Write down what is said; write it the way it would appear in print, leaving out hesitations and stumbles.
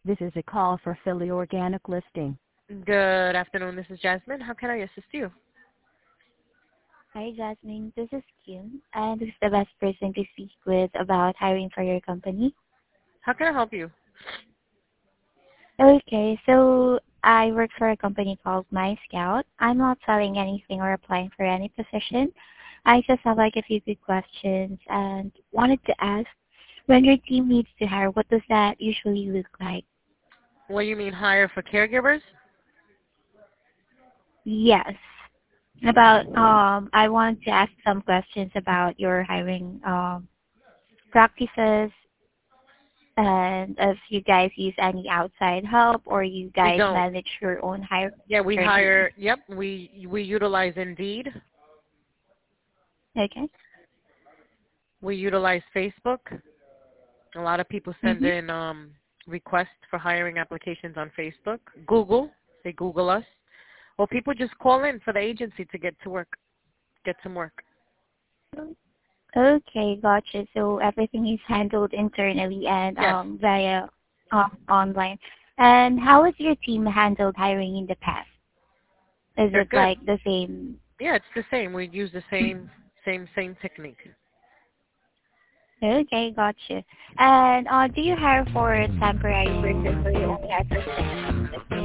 This is a call for Philly Organic Listing. Good afternoon. This is Jasmine. How can I assist you? Hi, Jasmine. This is Kim, and who's the best person to speak with about hiring for your company? How can I help you? Okay, so I work for a company called My Scout. I'm not selling anything or applying for any position. I just have like a few quick questions and wanted to ask, when your team needs to hire, what does that usually look like? What do you mean hire for caregivers? Yes. I wanted to ask some questions about your hiring practices and if you guys use any outside help or you We guys don't. manage your own hiring Yeah, we internally. hire. Yep, we utilize Indeed. Okay. We utilize Facebook. A lot of people send Mm-hmm. in requests for hiring applications on Facebook. Google. They Google us. Or people just call in for the agency to get to work. Get some work. Okay, gotcha. So everything is handled internally and Yes. via online. And how has your team handled hiring in the past? Is They're it good. like the same? Yeah, it's the same. We use the same technique. Okay, gotcha. And do you hire for temporary workers or you only hire for permanent?